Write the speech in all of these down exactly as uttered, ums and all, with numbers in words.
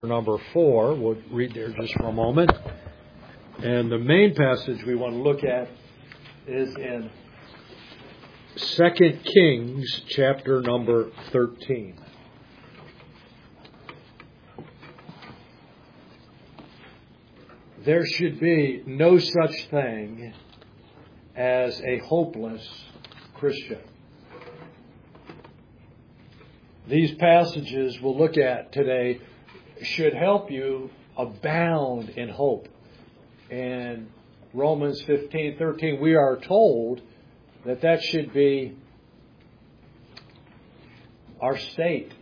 Number four. We'll read there just for a moment. And the main passage we want to look at is in Second Kings chapter number thirteen. There should be no such thing as a hopeless Christian. These passages we'll look at today should help you abound in hope. In Romans fifteen thirteen, we are told that that should be our state.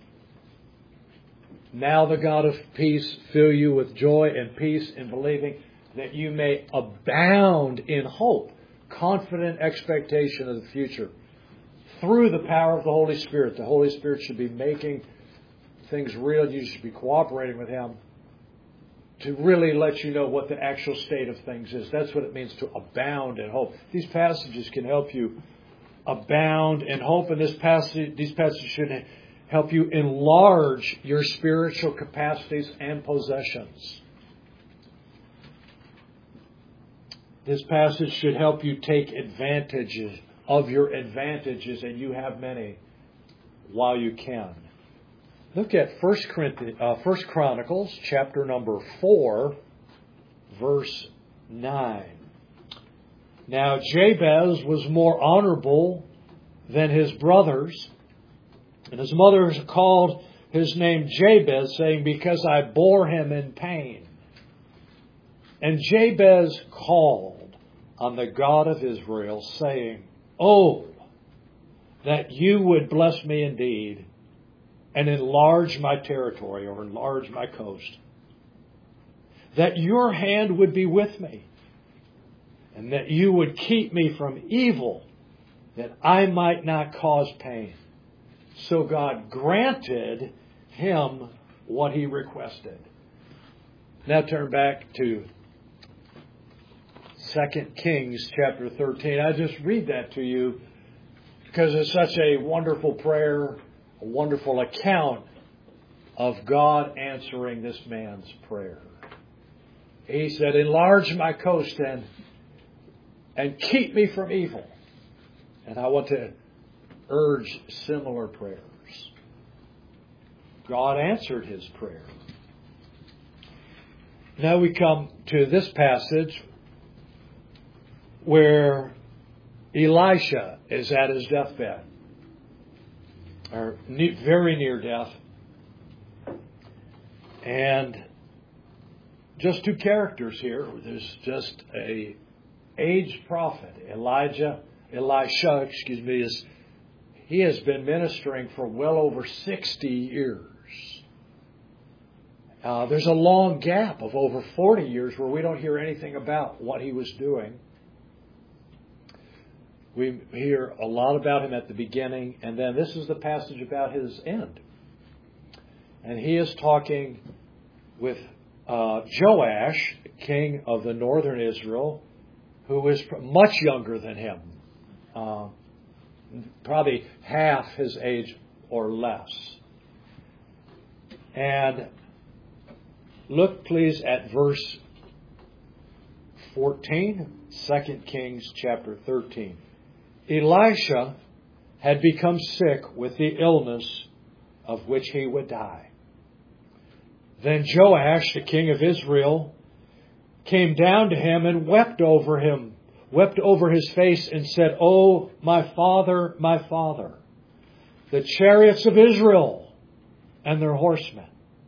Now the God of peace fill you with joy and peace in believing, that you may abound in hope, confident expectation of the future. Through the power of the Holy Spirit. The Holy Spirit should be making things real. You should be cooperating with Him to really let you know what the actual state of things is. That's what it means to abound in hope. These passages can help you abound in hope, and this passage, these passages should help you enlarge your spiritual capacities and possessions. This passage should help you take advantages of your advantages, and you have many, while you can. Look at First Corinthians, uh, First Chronicles, chapter number four, verse nine. Now Jabez was more honorable than his brothers, and his mother called his name Jabez, saying, because I bore him in pain. And Jabez called on the God of Israel, saying, Oh, that you would bless me indeed, and enlarge my territory, or enlarge my coast. That your hand would be with me, and that you would keep me from evil, that I might not cause pain. So God granted him what he requested. Now turn back to Second Kings chapter thirteen. I just read that to you because it's such a wonderful prayer, a wonderful account of God answering this man's prayer. He said, enlarge my coast and, and keep me from evil. And I want to urge similar prayers. God answered his prayer. Now we come to this passage where Elisha is at his deathbed, or very near death. And just two characters here. There's just a aged prophet, Elijah, Elisha, excuse me, is he has been ministering for well over sixty years. Uh, there's a long gap of over forty years where we don't hear anything about what he was doing. We hear a lot about him at the beginning, and then this is the passage about his end. And he is talking with uh, Joash, king of the northern Israel, who is much younger than him, uh, probably half his age or less. And look, please, at verse fourteen, Second Kings chapter thirteen. Elisha had become sick with the illness of which he would die. Then Joash, the king of Israel, came down to him and wept over him, wept over his face and said, Oh, my father, my father, the chariots of Israel and their horsemen.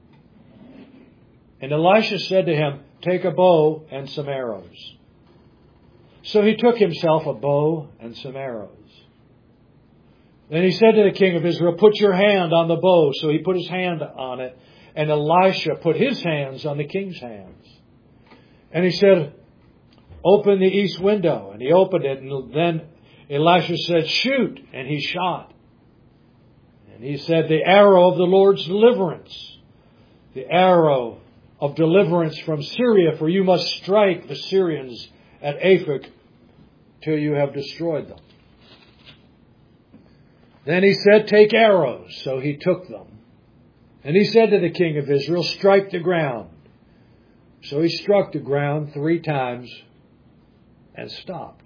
And Elisha said to him, Take a bow and some arrows. So he took himself a bow and some arrows. Then he said to the king of Israel, Put your hand on the bow. So he put his hand on it, and Elisha put his hands on the king's hands. And he said, Open the east window. And he opened it, and then Elisha said, Shoot. And he shot. And he said, The arrow of the Lord's deliverance, the arrow of deliverance from Syria, for you must strike the Syrians at Aphek till you have destroyed them. Then he said, Take arrows. So he took them. And he said to the king of Israel, strike the ground. So he struck the ground three times and stopped.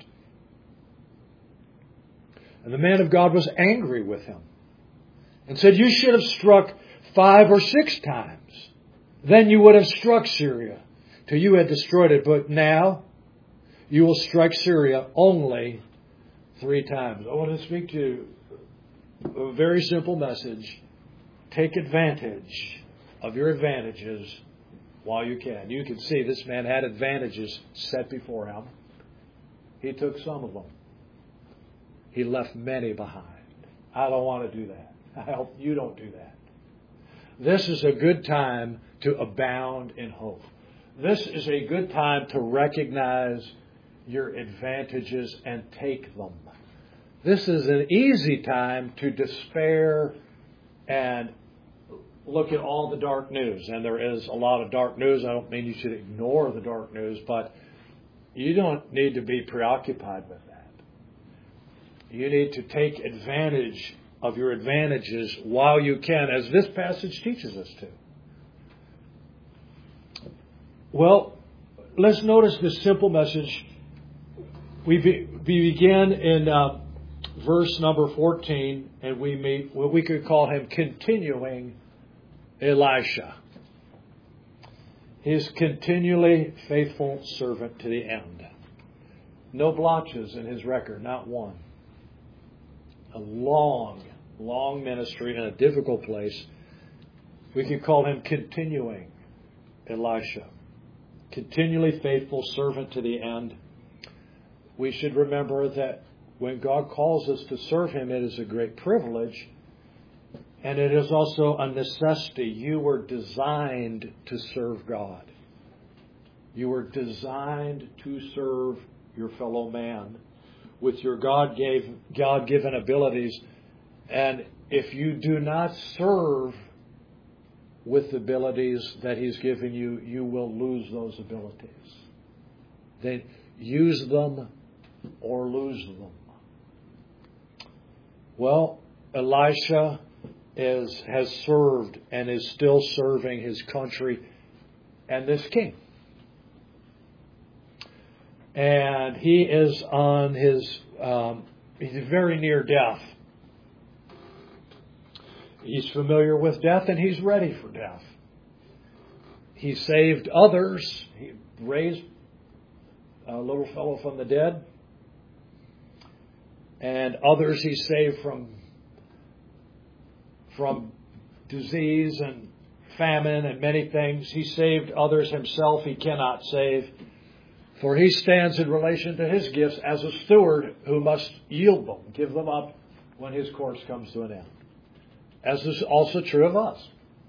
And the man of God was angry with him and said, you should have struck five or six times. Then you would have struck Syria till you had destroyed it. But now you will strike Syria only three times. I want to speak to you a very simple message. Take advantage of your advantages while you can. You can see this man had advantages set before him. He took some of them. He left many behind. I don't want to do that. I hope you don't do that. This is a good time to abound in hope. This is a good time to recognize your advantages and take them. This is an easy time to despair and look at all the dark news. And there is a lot of dark news. I don't mean you should ignore the dark news, but you don't need to be preoccupied with that. You need to take advantage of your advantages while you can, as this passage teaches us to. Well, let's notice this simple message. We, be, we begin in uh, verse number fourteen, and we meet what we could call him continuing Elisha. His continually faithful servant to the end. No blotches in his record, not one. A long, long ministry in a difficult place. We could call him continuing Elisha. Continually faithful servant to the end. We should remember that when God calls us to serve him, it is a great privilege. And it is also a necessity. You were designed to serve God. You were designed to serve your fellow man with your God gave, God-given abilities. And if you do not serve with the abilities that he's given you, you will lose those abilities. Then use them or lose them. Well, Elisha is, has served and is still serving his country and this king. And he is on his, um, he's very near death. He's familiar with death and he's ready for death. He saved others. He raised a little fellow from the dead. And others he saved from, from disease and famine and many things. He saved others himself. He cannot save. For he stands in relation to his gifts as a steward who must yield them, give them up when his course comes to an end. As is also true of us.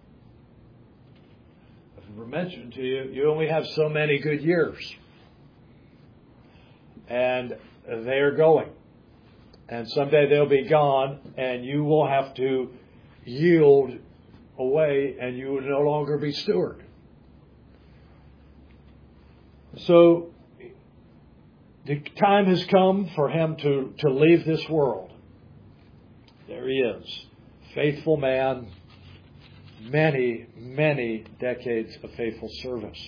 As I mentioned to you, you only have so many good years. And they are going. And someday they'll be gone, and you will have to yield away, and you will no longer be steward. So the time has come for him to, to leave this world. There he is. Faithful man. Many, many decades of faithful service.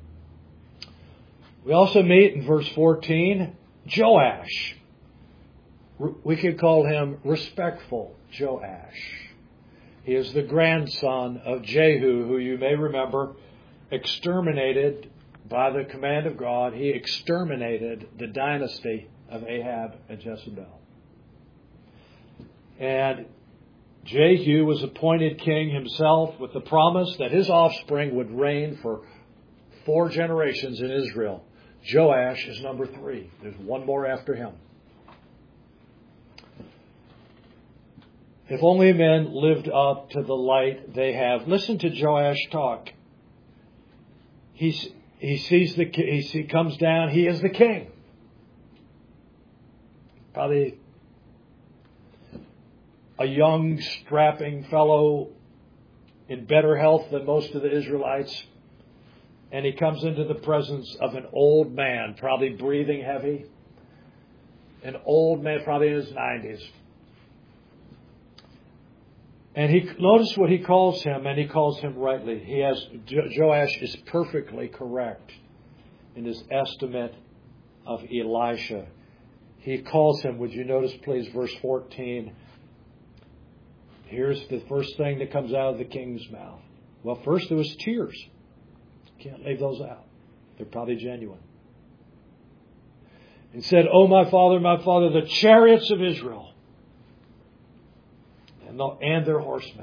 We also meet in verse fourteen, Joash. We could call him respectful Joash. He is the grandson of Jehu, who you may remember exterminated by the command of God. He exterminated the dynasty of Ahab and Jezebel. And Jehu was appointed king himself with the promise that his offspring would reign for four generations in Israel. Joash is number three. There's one more after him. If only men lived up to the light they have. Listen to Joash talk. He's, he sees the he, he comes down. He is the king. Probably a young, strapping fellow in better health than most of the Israelites. And he comes into the presence of an old man, probably breathing heavy. An old man, probably in his nineties. And he notice what he calls him, and he calls him rightly. He has jo- Joash is perfectly correct in his estimate of Elisha. He calls him, would you notice please, verse fourteen. Here's the first thing that comes out of the king's mouth. Well, first there was tears. Can't leave those out. They're probably genuine. And said, "Oh, my father, my father, the chariots of Israel and, the, and their horsemen."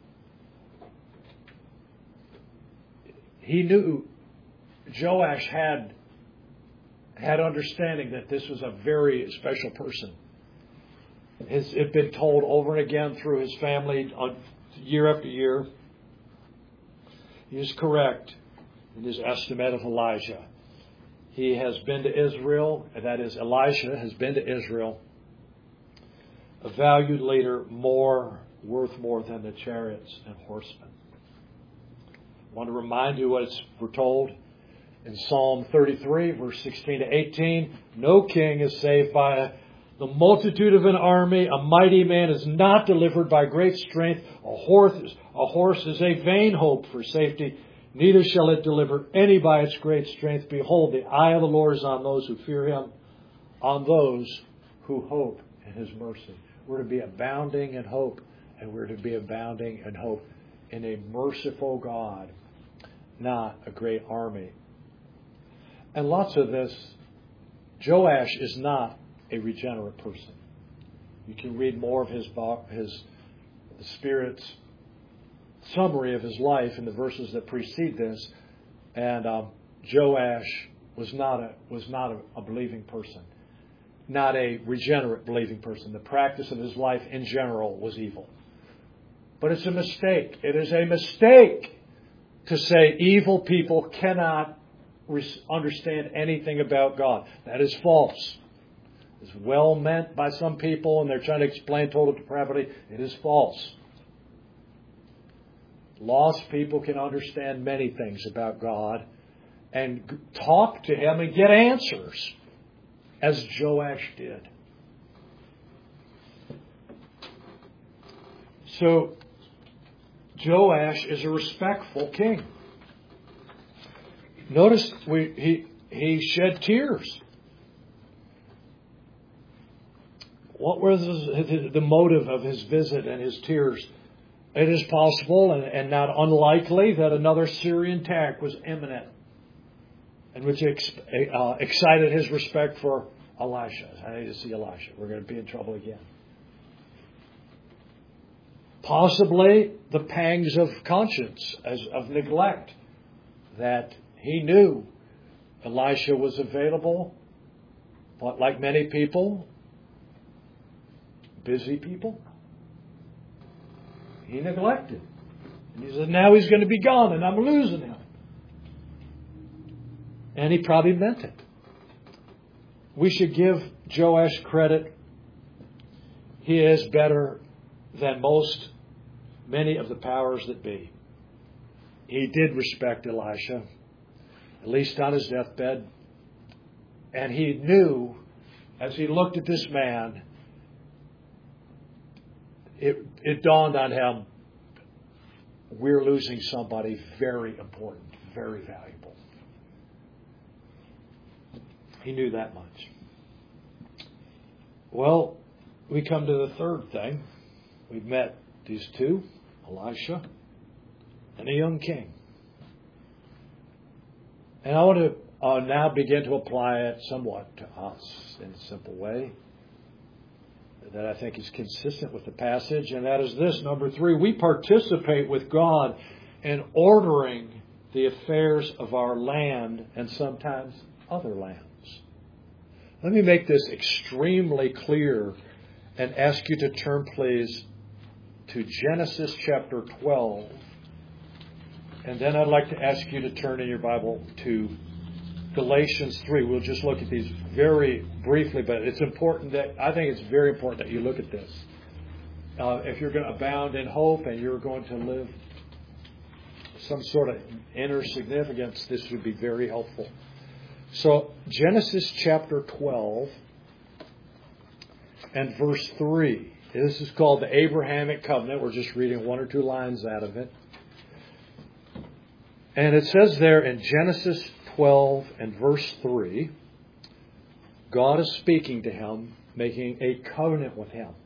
He knew Joash had had understanding that this was a very special person. It had been told over and again through his family year after year. He is correct in his estimate of Elijah. He has been to Israel, that is, Elisha has been to Israel, a valued leader, more worth more than the chariots and horsemen. I want to remind you what it's foretold in Psalm thirty-three, verse sixteen to eighteen. No king is saved by the multitude of an army. A mighty man is not delivered by great strength. A horse, a horse is a vain hope for safety. Neither shall it deliver any by its great strength. Behold, the eye of the Lord is on those who fear him, on those who hope in his mercy. We're to be abounding in hope, and we're to be abounding in hope in a merciful God, not a great army. And lots of this, Joash is not a regenerate person. You can read more of his, his the Spirit's summary of his life in the verses that precede this, and um, Joash was not a was not a, a believing person, not a regenerate believing person. The practice of his life in general was evil. But it's a mistake. It is a mistake to say evil people cannot re- understand anything about God. That is false. It's well meant by some people, and they're trying to explain total depravity. It is false. Lost people can understand many things about God and talk to him and get answers, as Joash did. So, Joash is a respectful king. Notice we, he, he shed tears. What was his, the motive of his visit and his tears? It is possible and, and not unlikely that another Syrian attack was imminent, and which ex, uh, excited his respect for Elisha. I need to see Elisha. We're going to be in trouble again. Possibly the pangs of conscience, as of neglect, that he knew Elisha was available, but like many people, busy people, he neglected. And he said, now he's going to be gone and I'm losing him. And he probably meant it. We should give Joash credit. He is better than most, many of the powers that be. He did respect Elisha, at least on his deathbed. And he knew, as he looked at this man, It, it dawned on him, we're losing somebody very important, very valuable. He knew that much. Well, we come to the third thing. We've met these two, Elisha and a young king. And I want to uh, now begin to apply it somewhat to us in a simple way that I think is consistent with the passage, and that is this, number three, we participate with God in ordering the affairs of our land and sometimes other lands. Let me make this extremely clear and ask you to turn, please, to Genesis chapter twelve, and then I'd like to ask you to turn in your Bible to Galatians three. We'll just look at these very briefly, but it's important that, I think it's very important that you look at this. Uh, if you're going to abound in hope and you're going to live some sort of inner significance, this would be very helpful. So, Genesis chapter twelve and verse three. This is called the Abrahamic covenant. We're just reading one or two lines out of it. And it says there in Genesis twelve and verse three, God is speaking to him, making a covenant with him.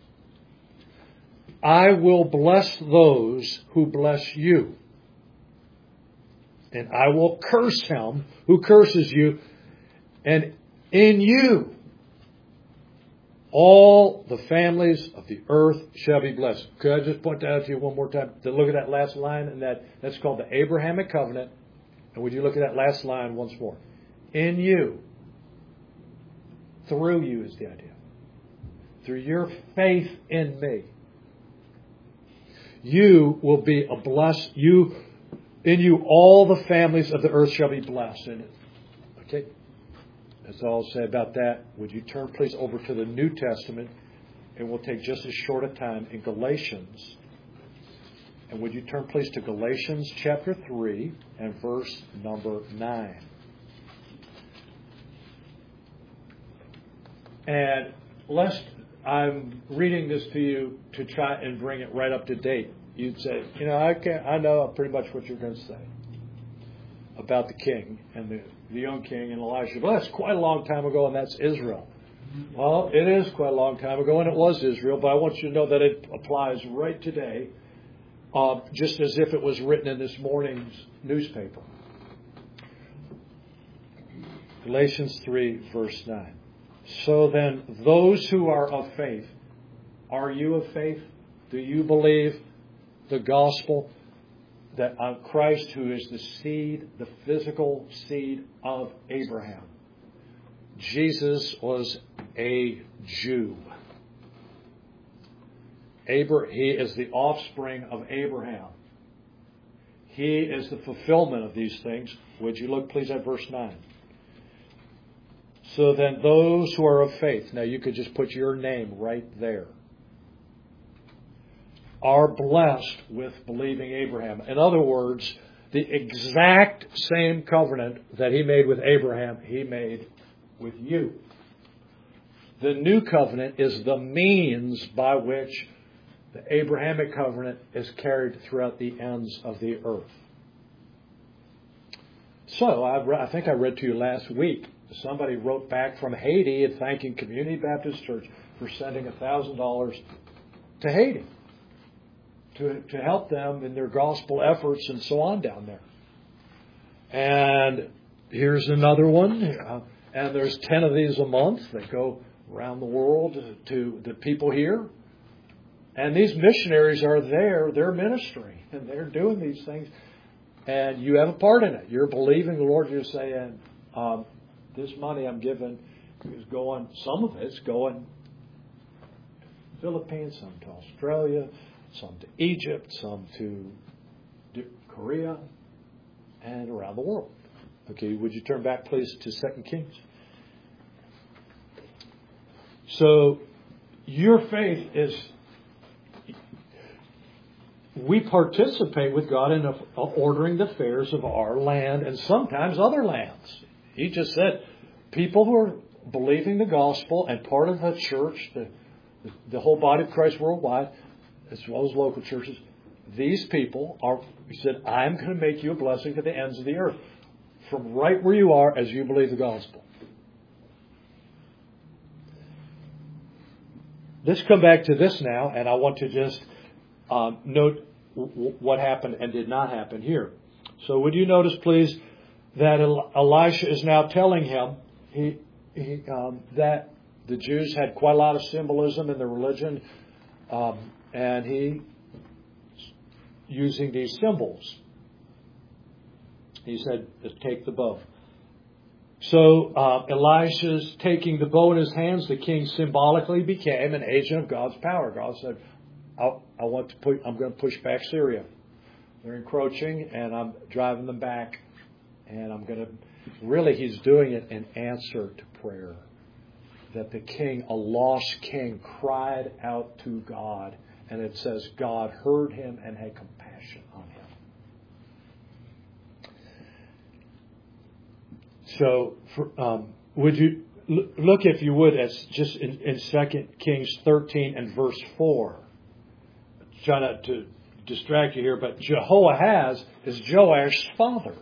I will bless those who bless you, and I will curse him who curses you, and in you all the families of the earth shall be blessed. Could I just point that out to you one more time? To look at that last line, and that, that's called the Abrahamic covenant. And would you look at that last line once more? In you. Through you is the idea. Through your faith in me. You will be a bless. You, in you, all the families of the earth shall be blessed. And, okay, that's all I'll say about that. Would you turn, please, over to the New Testament, and we'll take just as short a time in Galatians. And would you turn, please, to Galatians chapter three and verse number nine. And lest I'm reading this to you to try and bring it right up to date, you'd say, you know, I can I know pretty much what you're going to say about the king and the, the young king and Elisha. Well, that's quite a long time ago, and that's Israel. Well, it is quite a long time ago, and it was Israel, but I want you to know that it applies right today, uh, just as if it was written in this morning's newspaper. Galatians three, verse nine. So then, those who are of faith, are you of faith? Do you believe the gospel that on Christ, who is the seed, the physical seed of Abraham? Jesus was a Jew. Abra- he is the offspring of Abraham. He is the fulfillment of these things. Would you look, please, at verse nine? So then those who are of faith, now you could just put your name right there, are blessed with believing Abraham. In other words, the exact same covenant that he made with Abraham, he made with you. The new covenant is the means by which the Abrahamic covenant is carried throughout the ends of the earth. So I, re- I think I read to you last week, somebody wrote back from Haiti and thanking Community Baptist Church for sending one thousand dollars to Haiti to, to help them in their gospel efforts and so on down there. And here's another one. Uh, and there's ten of these a month that go around the world to, to the people here. And these missionaries are there, they're ministering, and they're doing these things. And you have a part in it. You're believing the Lord. You're saying, um, this money I'm giving is going, some of it's going to the Philippines, some to Australia, some to Egypt, some to Korea, and around the world. Okay, would you turn back, please, to Second Kings? So, your faith is, we participate with God in ordering the affairs of our land and sometimes other lands. He just said, people who are believing the gospel and part of the church, the, the whole body of Christ worldwide, as well as local churches, these people are, he said, I'm going to make you a blessing to the ends of the earth. From right where you are as you believe the gospel. Let's come back to this now, and I want to just um, note w- what happened and did not happen here. So would you notice, please, that Elisha is now telling him he, he, um, that the Jews had quite a lot of symbolism in their religion, um, and he using these symbols. He said, take the bow. So uh, Elisha's taking the bow in his hands. The king symbolically became an agent of God's power. God said, I, I want to put, I'm going to push back Syria. They're encroaching, and I'm driving them back. And I'm going to, really he's doing it in answer to prayer. That the king, a lost king, cried out to God. And it says God heard him and had compassion on him. So, for, um, would you look, if you would, at just in, in Second Kings thirteen and verse four. Try not to distract you here, but Jehoahaz is Joash's father.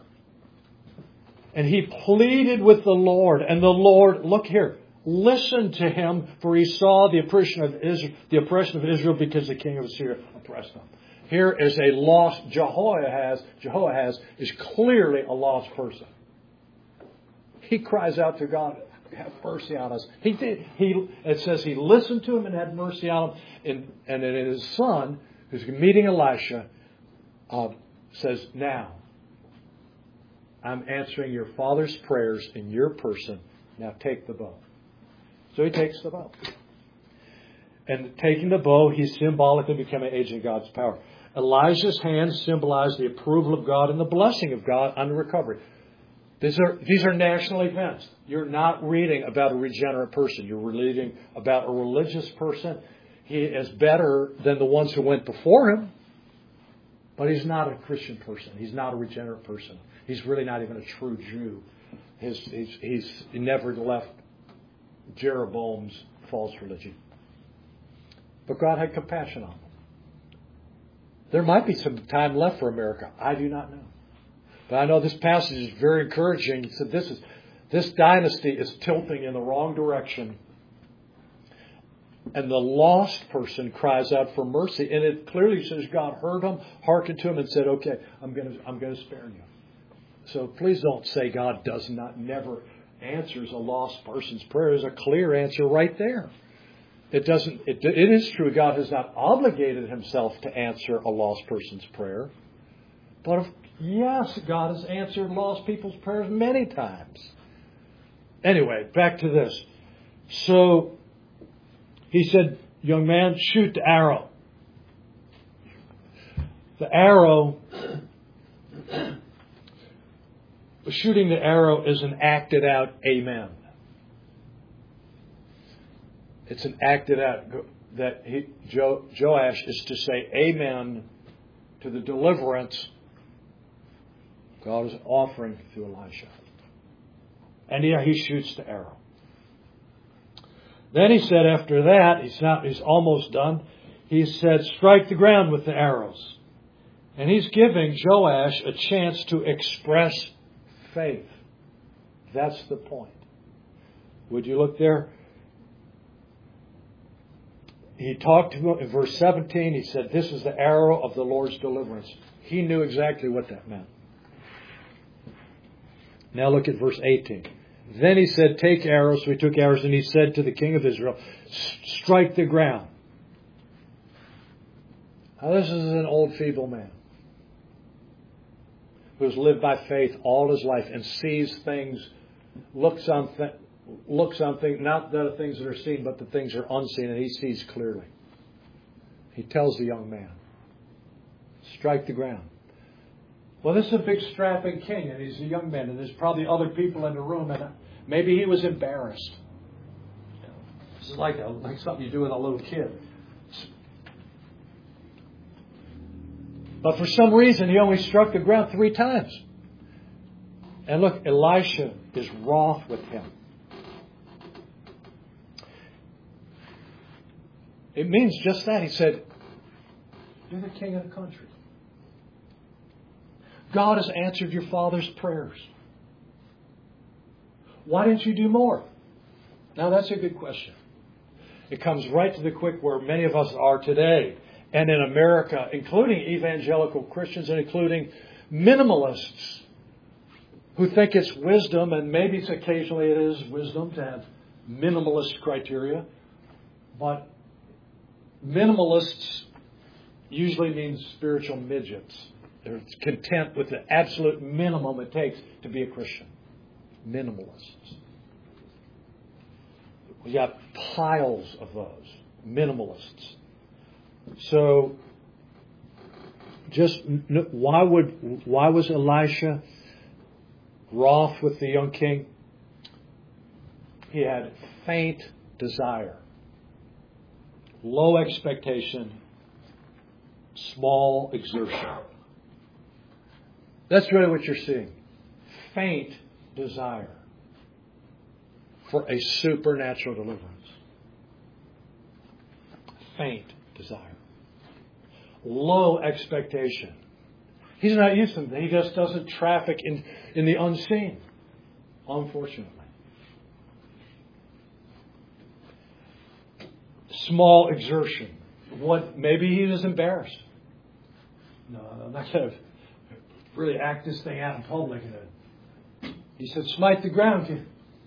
And he pleaded with the Lord. And the Lord, look here, listened to him, for he saw the oppression of Israel, the oppression of Israel because the king of Assyria oppressed them. Here is a lost Jehoahaz. Jehoahaz is clearly a lost person. He cries out to God, have mercy on us. He did. He it says he listened to him and had mercy on him. And, and then his son, who's meeting Elisha, uh, says, now, I'm answering your father's prayers in your person. Now take the bow. So he takes the bow. And taking the bow, he symbolically became an agent of God's power. Elijah's hands symbolize the approval of God and the blessing of God on the recovery. These are, these are national events. You're not reading about a regenerate person. You're reading about a religious person. He is better than the ones who went before him. But he's not a Christian person. He's not a regenerate person. He's really not even a true Jew. His, he's, he's he never left Jeroboam's false religion. But God had compassion on him. There might be some time left for America. I do not know. But I know this passage is very encouraging. He said this is this dynasty is tilting in the wrong direction. And the lost person cries out for mercy. And it clearly says God heard him, hearkened to him, and said, okay, I'm going to I'm going to spare you. So please don't say God does not never answers a lost person's prayer. There's a clear answer right there. It doesn't. It, it is true God has not obligated himself to answer a lost person's prayer. But if, yes, God has answered lost people's prayers many times. Anyway, back to this. So he said, young man, shoot the arrow. The arrow, shooting the arrow is an acted out amen. It's an acted out that he, jo, Joash is to say amen to the deliverance God is offering through Elisha. And yeah, he shoots the arrow. Then he said after that, he's not, he's almost done. He said, strike the ground with the arrows. And he's giving Joash a chance to express faith. That's the point. Would you look there? He talked to him in verse seventeen. He said, this is the arrow of the Lord's deliverance. He knew exactly what that meant. Now look at verse eighteen. Then he said, take arrows. So he took arrows and he said to the king of Israel, strike the ground. Now this is an old feeble man who has lived by faith all his life and sees things, looks on, th- looks on things, not the things that are seen, but the things that are unseen, and he sees clearly. He tells the young man, strike the ground. Well, this is a big strapping king, and he's a young man, and there's probably other people in the room, and maybe he was embarrassed. This is like, a, like something you do with a little kid. But for some reason, he only struck the ground three times. And look, Elisha is wroth with him. It means just that. He said, you're the king of the country. God has answered your father's prayers. Why didn't you do more? Now that's a good question. It comes right to the quick where many of us are today. And in America, including evangelical Christians and including minimalists who think it's wisdom, and maybe it's occasionally it is wisdom to have minimalist criteria. But minimalists usually mean spiritual midgets. They're content with the absolute minimum it takes to be a Christian. Minimalists. We got piles of those. Minimalists. So, just why would why was Elisha wroth with the young king? He had faint desire, low expectation, small exertion. That's really what you're seeing. Faint desire. for a supernatural deliverance. Faint desire. Low expectation. He's not used to it. He just doesn't traffic in, in the unseen, unfortunately. Small exertion. What? Maybe he was embarrassed. No, I'm not going to really act this thing out in public. He said, smite the ground.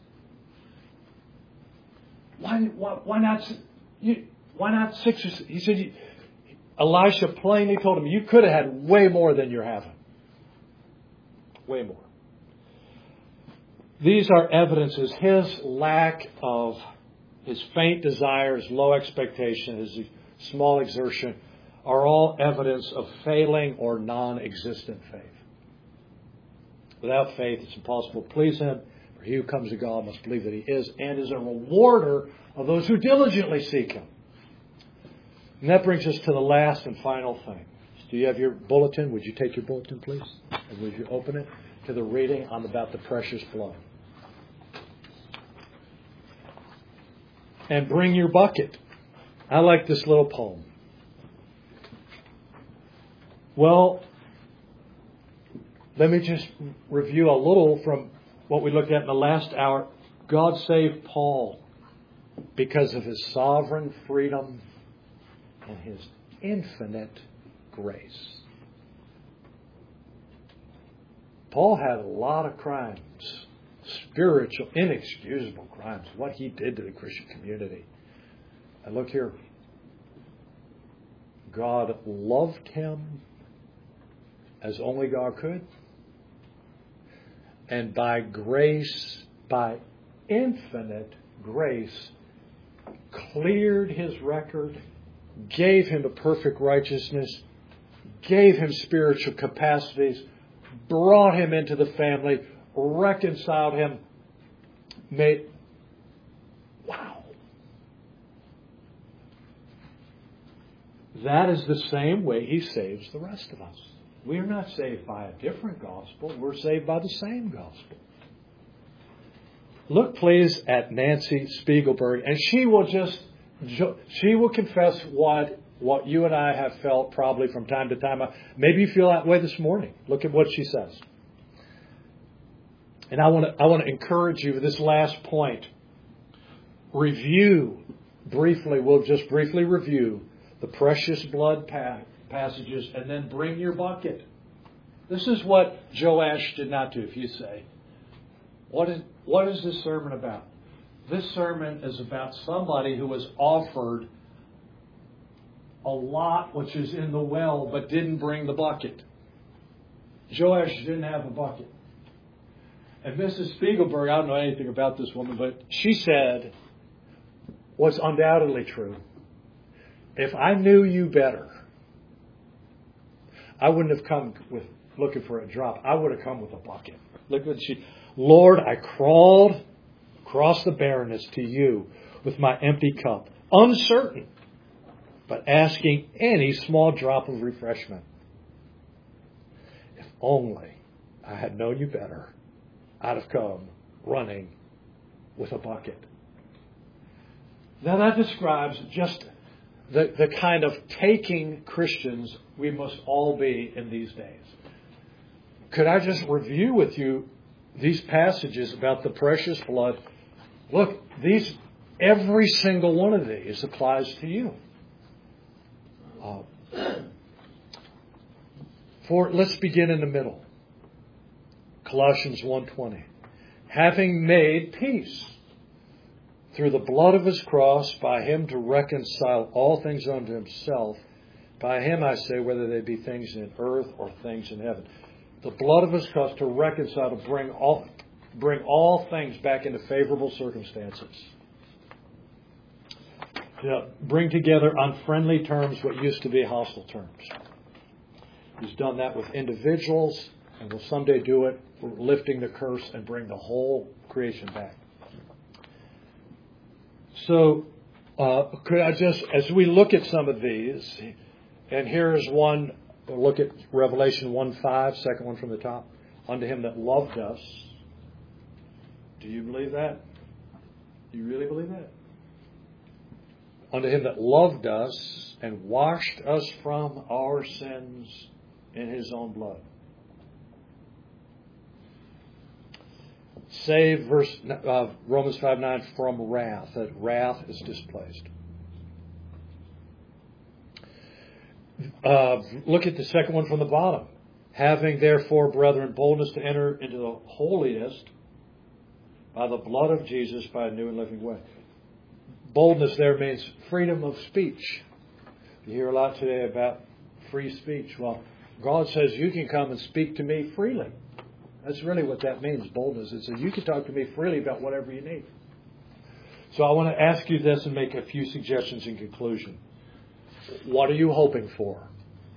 Why, why, why not? You, why not six? He said, Elisha plainly told him, you could have had way more than you're having. Way more. These are evidences. His lack of, his faint desire, his low expectation, his small exertion are all evidence of failing or non-existent faith. Without faith, it's impossible to please Him. For he who comes to God must believe that He is and is a rewarder of those who diligently seek Him. And that brings us to the last and final thing. Do you have your bulletin? Would you take your bulletin, please? And would you open it to the reading on about the precious blood? And bring your bucket. I like this little poem. Well, let me just review a little from what we looked at in the last hour. God saved Paul because of His sovereign freedom and His infinite grace. Paul had a lot of crimes, spiritual, inexcusable crimes, what he did to the Christian community. And look here. God loved him as only God could. And by grace, by infinite grace, cleared his record, gave him a perfect righteousness, gave him spiritual capacities, brought him into the family, reconciled him, made... Wow. That is the same way He saves the rest of us. We are not saved by a different gospel. We're saved by the same gospel. Look, please, at Nancy Spiegelberg, and she will just, she will confess what, what you and I have felt probably from time to time. Maybe you feel that way this morning. Look at what she says. And I want to, I want to encourage you with this last point. Review, briefly, we'll just briefly review the precious blood pa- passages and then bring your bucket. This is what Joash did not do. If you say, what is, what is this sermon about? This sermon is about somebody who was offered a lot which is in the well but didn't bring the bucket. Joash didn't have a bucket. And Missus Spiegelberg, I don't know anything about this woman, but she said what's undoubtedly true. If I knew you better, I wouldn't have come with looking for a drop. I would have come with a bucket. Look what she, Lord, I crawled across the barrenness to you with my empty cup, uncertain, but asking any small drop of refreshment. If only I had known you better, I'd have come running with a bucket. Now that describes just the, the kind of taking Christians we must all be in these days. Could I just review with you these passages about the precious blood? Look, these, every single one of these applies to you. Uh, for let's begin in the middle. Colossians one twenty. Having made peace through the blood of His cross, by Him to reconcile all things unto Himself. By Him, I say, whether they be things in earth or things in heaven. The blood of His cross to reconcile, to bring all, bring all things back into favorable circumstances. To bring together on friendly terms what used to be hostile terms. He's done that with individuals, and will someday do it for lifting the curse and bring the whole creation back. So, uh, could I just, as we look at some of these, and here is one, we'll look at Revelation one five, second one from the top. Unto Him that loved us. Do you believe that? You really believe that? Unto him that loved us and washed us from our sins in his own blood. Save, verse uh, Romans five nine, from wrath. That wrath is displaced. Uh, look at the second one from the bottom. Having therefore, brethren, boldness to enter into the holiest by the blood of Jesus, by a new and living way. Boldness there means freedom of speech. You hear a lot today about free speech. Well, God says you can come and speak to me freely. That's really what that means, boldness. It says you can talk to me freely about whatever you need. So I want to ask you this and make a few suggestions in conclusion. What are you hoping for?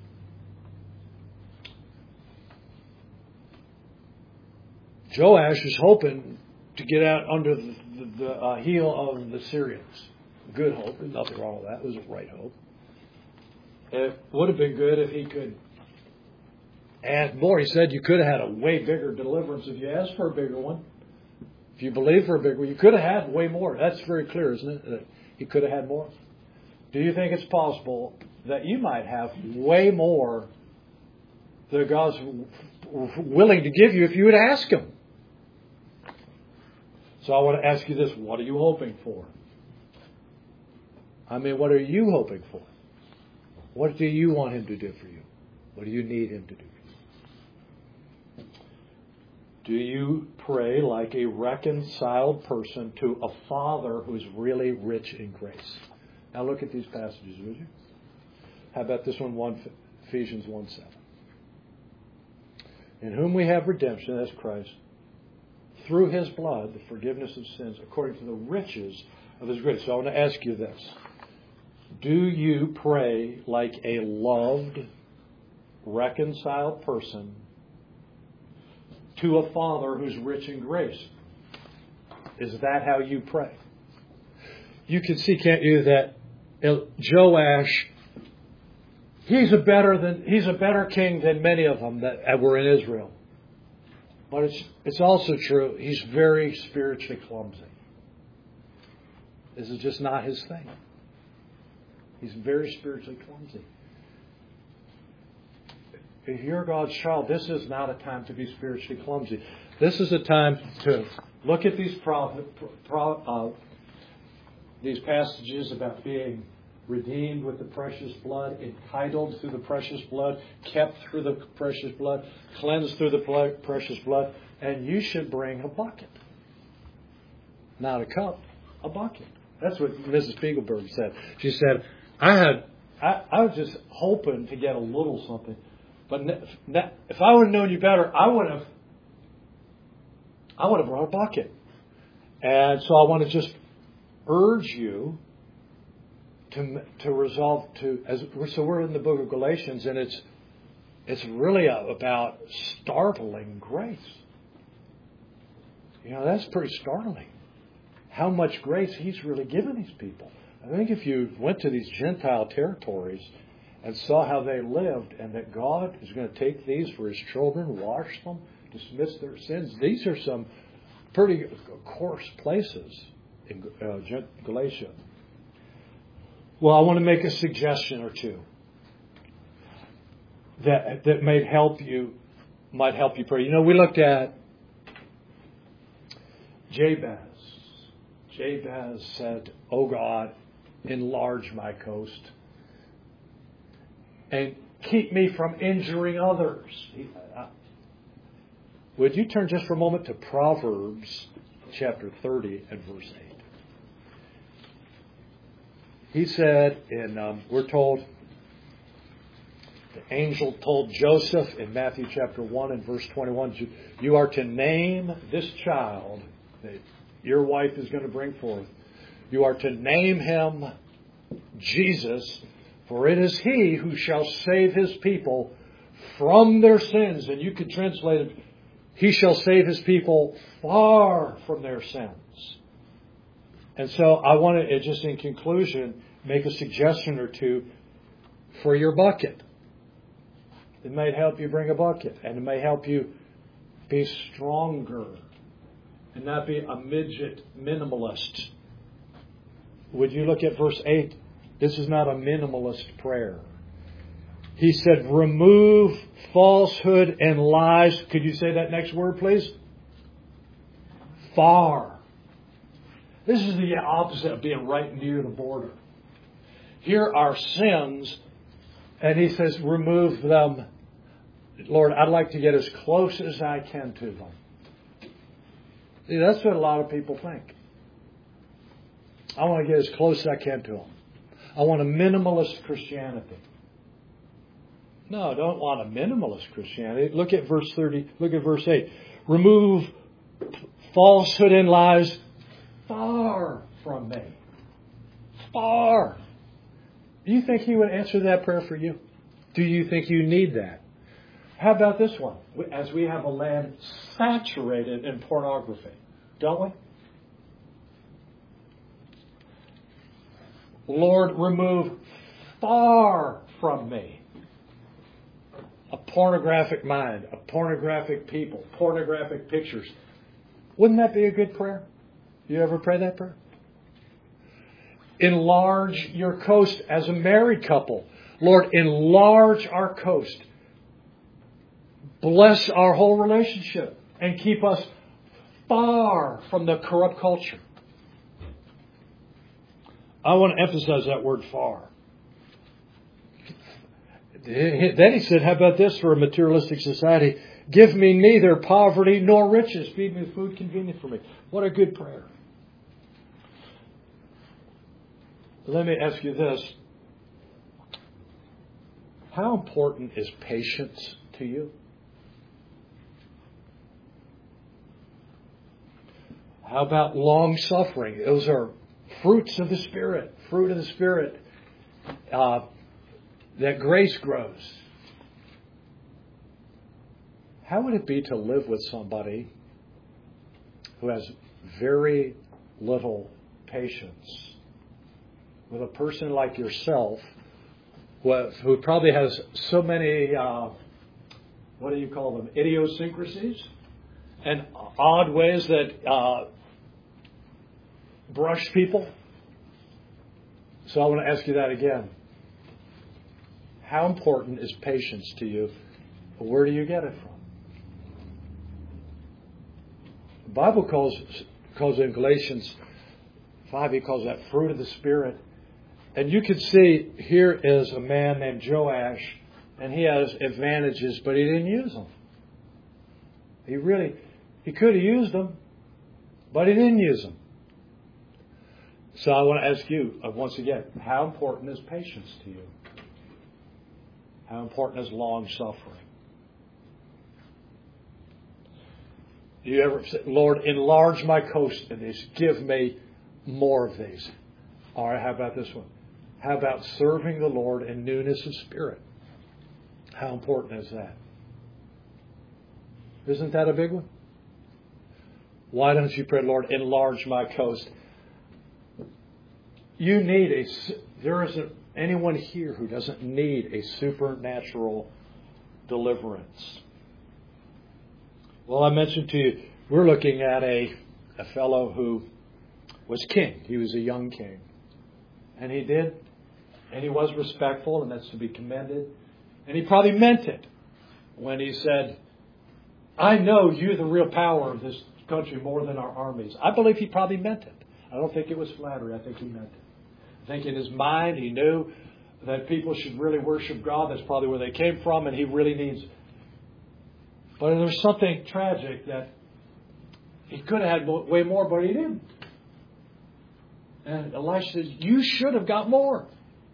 Joash is hoping to get out under the, the, the uh, heel of the Syrians. Good hope. There's nothing wrong with that. It was a right hope. It would have been good if he could add more. He said you could have had a way bigger deliverance if you asked for a bigger one. If you believed for a bigger one, you could have had way more. That's very clear, isn't it? That he could have had more. Do you think it's possible that you might have way more that God's willing to give you if you would ask him? So I want to ask you this. What are you hoping for? I mean, what are you hoping for? What do you want him to do for you? What do you need him to do for you? Do you pray like a reconciled person to a Father who's really rich in grace? Now look at these passages, would you? How about this one, one Ephesians one seven. In whom we have redemption, that's Christ, through his blood, the forgiveness of sins, according to the riches of his grace. So I want to ask you this. Do you pray like a loved, reconciled person to a Father who's rich in grace? Is that how you pray? You can see, can't you, that Joash, he's a better than he's a better king than many of them that were in Israel. But it's it's also true, he's very spiritually clumsy. This is just not his thing. He's very spiritually clumsy. If you're God's child, this is not a time to be spiritually clumsy. This is a time to look at these pro, pro, uh, these passages about being redeemed with the precious blood, entitled through the precious blood, kept through the precious blood, cleansed through the precious blood, and you should bring a bucket. Not a cup, a bucket. That's what Missus Spiegelberg said. She said, I had, I, I was just hoping to get a little something, but ne- if I would have known you better, I would have, I would have brought a bucket. And so I want to just urge you to to resolve to as so we're in the book of Galatians, and it's it's really about startling grace. You know, that's pretty startling. How much grace he's really given these people. I think if you went to these Gentile territories and saw how they lived, and that God is going to take these for his children, wash them, dismiss their sins. These are some pretty coarse places in uh, Galatia. Well, I want to make a suggestion or two that that may help you, might help you pray. You know, we looked at Jabez. Jabez said, "Oh God, enlarge my coast and keep me from injuring others." He, uh, would you turn just for a moment to Proverbs chapter thirty and verse eight? He said, and um, we're told, the angel told Joseph in Matthew chapter one and verse twenty-one, you are to name this child that your wife is going to bring forth. You are to name him Jesus, for it is he who shall save his people from their sins. And you could translate it, he shall save his people far from their sins. And so I want to, just in conclusion, make a suggestion or two for your bucket. It might help you bring a bucket, and it may help you be stronger and not be a midget minimalist would you look at verse eight? This is not a minimalist prayer. He said, remove falsehood and lies. Could you say that next word, please? Far. This is the opposite of being right near the border. Here are sins, and he says, remove them. Lord, I'd like to get as close as I can to them. See, that's what a lot of people think. I want to get as close as I can to them. I want a minimalist Christianity. No, I don't want a minimalist Christianity. Look at verse thirty. Look at verse eight. Remove falsehood and lies far from me. Far. Do you think He would answer that prayer for you? Do you think you need that? How about this one? As we have a land saturated in pornography, don't we? Lord, remove far from me a pornographic mind, a pornographic people, pornographic pictures. Wouldn't that be a good prayer? You ever pray that prayer? Enlarge your coast as a married couple. Lord, enlarge our coast. Bless our whole relationship and keep us far from the corrupt culture. I want to emphasize that word far. Then he said, how about this for a materialistic society? Give me neither poverty nor riches. Feed me with food convenient for me. What a good prayer. Let me ask you this. How important is patience to you? How about long suffering? Those are fruits of the Spirit. Fruit of the Spirit. Uh, that grace grows. How would it be to live with somebody who has very little patience? With a person like yourself, who probably has so many, uh, what do you call them, idiosyncrasies? And odd ways that uh, brush people. So I want to ask you that again. How important is patience to you? Where do you get it from? The Bible calls, calls in Galatians five, he calls that fruit of the Spirit. And you can see here is a man named Joash, and he has advantages, but he didn't use them. He really, he could have used them, but he didn't use them. So I want to ask you, uh, once again, how important is patience to you? How important is long suffering? Do you ever say, Lord, enlarge my coast in these. Give me more of these. All right, how about this one? How about serving the Lord in newness of spirit? How important is that? Isn't that a big one? Why don't you pray, Lord, enlarge my coast? You need a, there isn't anyone here who doesn't need a supernatural deliverance. Well, I mentioned to you, we're looking at a, a fellow who was king. He was a young king. And he did, and he was respectful, and that's to be commended. And he probably meant it when he said, I know you're the real power of this country more than our armies. I believe he probably meant it. I don't think it was flattery. I think he meant it. I think in his mind he knew that people should really worship God. That's probably where they came from, and he really needs. But there's something tragic that he could have had way more, but he didn't. And Elisha says, you should have got more.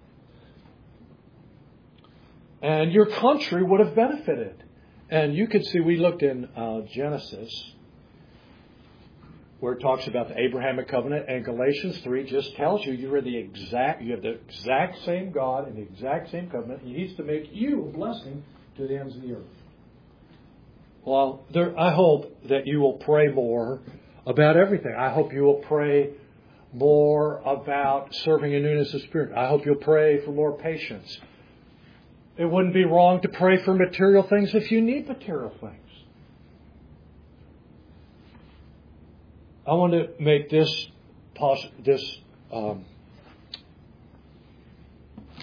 And your country would have benefited. And you can see, we looked in uh, Genesis, where it talks about the Abrahamic covenant, and Galatians three just tells you you're the exact, you have the exact same God and the exact same covenant. He needs to make you a blessing to the ends of the earth. Well, there, I hope that you will pray more about everything. I hope you will pray more about serving in newness of spirit. I hope you'll pray for more patience. It wouldn't be wrong to pray for material things if you need material things. I want to make this poss- this um,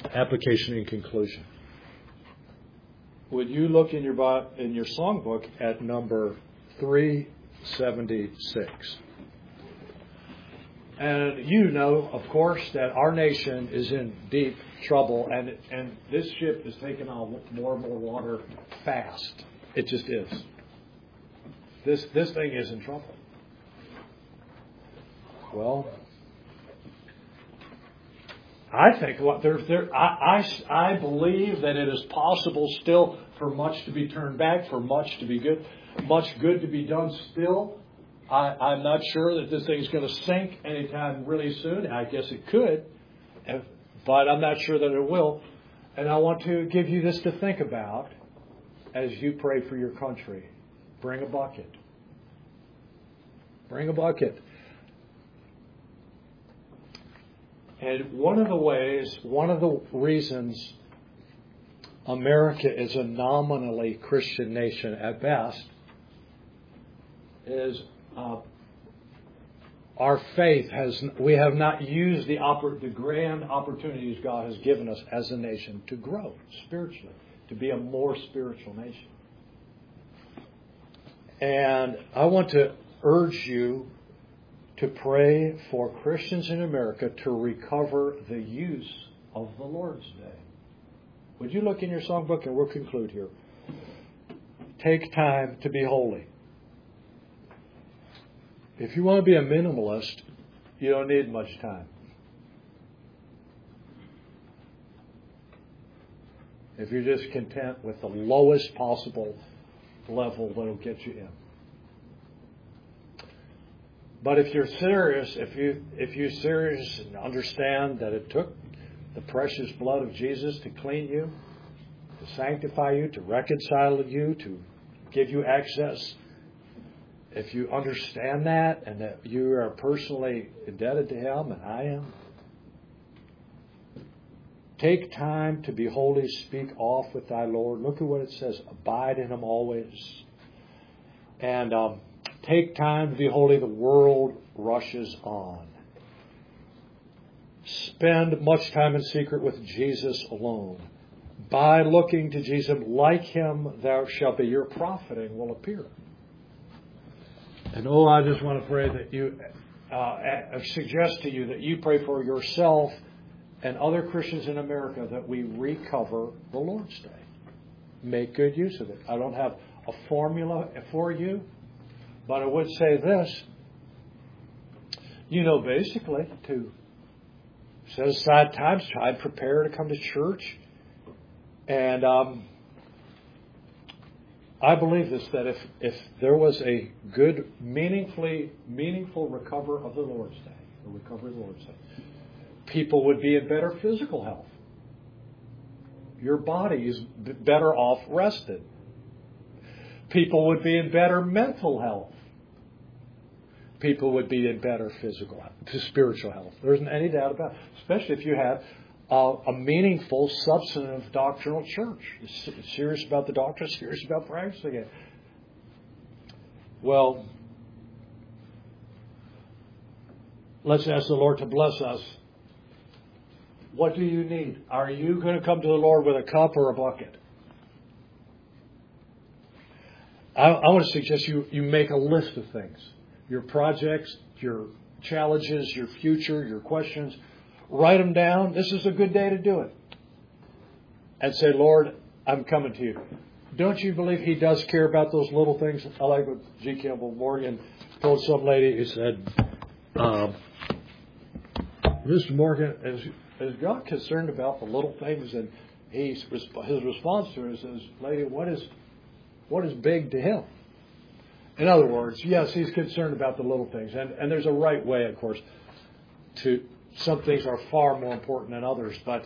application and conclusion. Would you look in your Bi- in your songbook at number three seventy-six? And you know, of course, that our nation is in deep trouble, and and this ship is taking on more and more water fast. It just is. This this thing is in trouble. Well, I think what there there I, I I believe that it is possible still for much to be turned back, for much to be good, much good to be done still. I, I'm not sure that this thing is going to sink anytime really soon. I guess it could, but I'm not sure that it will. And I want to give you this to think about as you pray for your country. Bring a bucket. Bring a bucket. And one of the ways, one of the reasons America is a nominally Christian nation at best is uh, our faith has, we have not used the, oppor- the grand opportunities God has given us as a nation to grow spiritually, to be a more spiritual nation. And I want to urge you to pray for Christians in America to recover the use of the Lord's Day. Would you look in your songbook, and we'll conclude here. Take time to be holy. If you want to be a minimalist, you don't need much time. If you're just content with the lowest possible level that'll get you in. But if you're serious, if you if you're serious and understand that it took the precious blood of Jesus to clean you, to sanctify you, to reconcile you, to give you access, if you understand that and that you are personally indebted to Him, and I am, take time to be holy, speak off with thy Lord. Look at what it says, abide in Him always. And um, take time to be holy, the world rushes on. Spend much time in secret with Jesus alone. By looking to Jesus, like Him thou shalt be. Your profiting will appear. And oh, I just want to pray that you, uh, suggest to you that you pray for yourself and other Christians in America that we recover the Lord's Day. Make good use of it. I don't have a formula for you, but I would say this. You know, basically, to set aside time, try and prepare to come to church. And um, I believe this, that if, if there was a good, meaningfully, meaningful recover of the Lord's Day, or recovery of the Lord's Day, people would be in better physical health. Your body is better off rested. People would be in better mental health. People would be in better physical health, spiritual health. There isn't any doubt about it. Especially if you have uh, a meaningful, substantive doctrinal church. It's serious about the doctrine, serious about practicing it. Well, let's ask the Lord to bless us. What do you need? Are you going to come to the Lord with a cup or a bucket? I, I want to suggest you, you make a list of things. Your projects, your challenges, your future, your questions. Write them down. This is a good day to do it. And say, Lord, I'm coming to you. Don't you believe He does care about those little things? I like what G. Campbell Morgan told some lady. He said, um, Mister Morgan, is, is God concerned about the little things? And he, his response to her is, lady, what is, what is big to Him? In other words, yes, He's concerned about the little things. And, and there's a right way, of course, to some things are far more important than others. But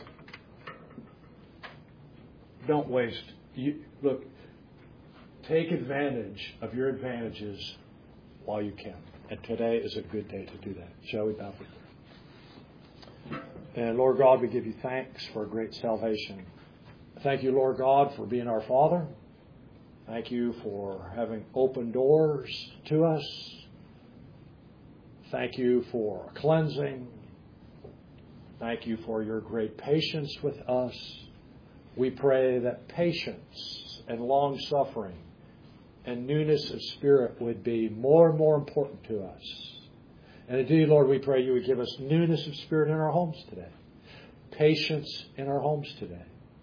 don't waste. You, look, take advantage of your advantages while you can. And today is a good day to do that. Shall we bow for prayer? And Lord God, we give you thanks for a great salvation. Thank you, Lord God, for being our Father. Thank you for having opened doors to us. Thank you for cleansing. Thank you for your great patience with us. We pray that patience and long-suffering and newness of spirit would be more and more important to us. And indeed, Lord, we pray you would give us newness of spirit in our homes today. Patience in our homes today.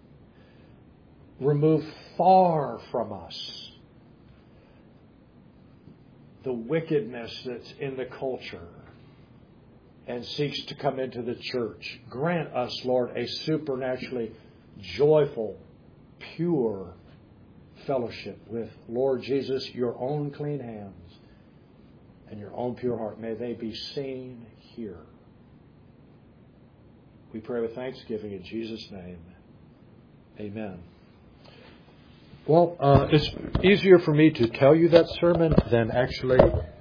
Remove far from us the wickedness that's in the culture and seeks to come into the church. Grant us, Lord, a supernaturally joyful, pure fellowship with, Lord Jesus, your own clean hands and your own pure heart. May they be seen here. We pray with thanksgiving in Jesus' name. Amen. Well, uh, it's easier for me to tell you that sermon than actually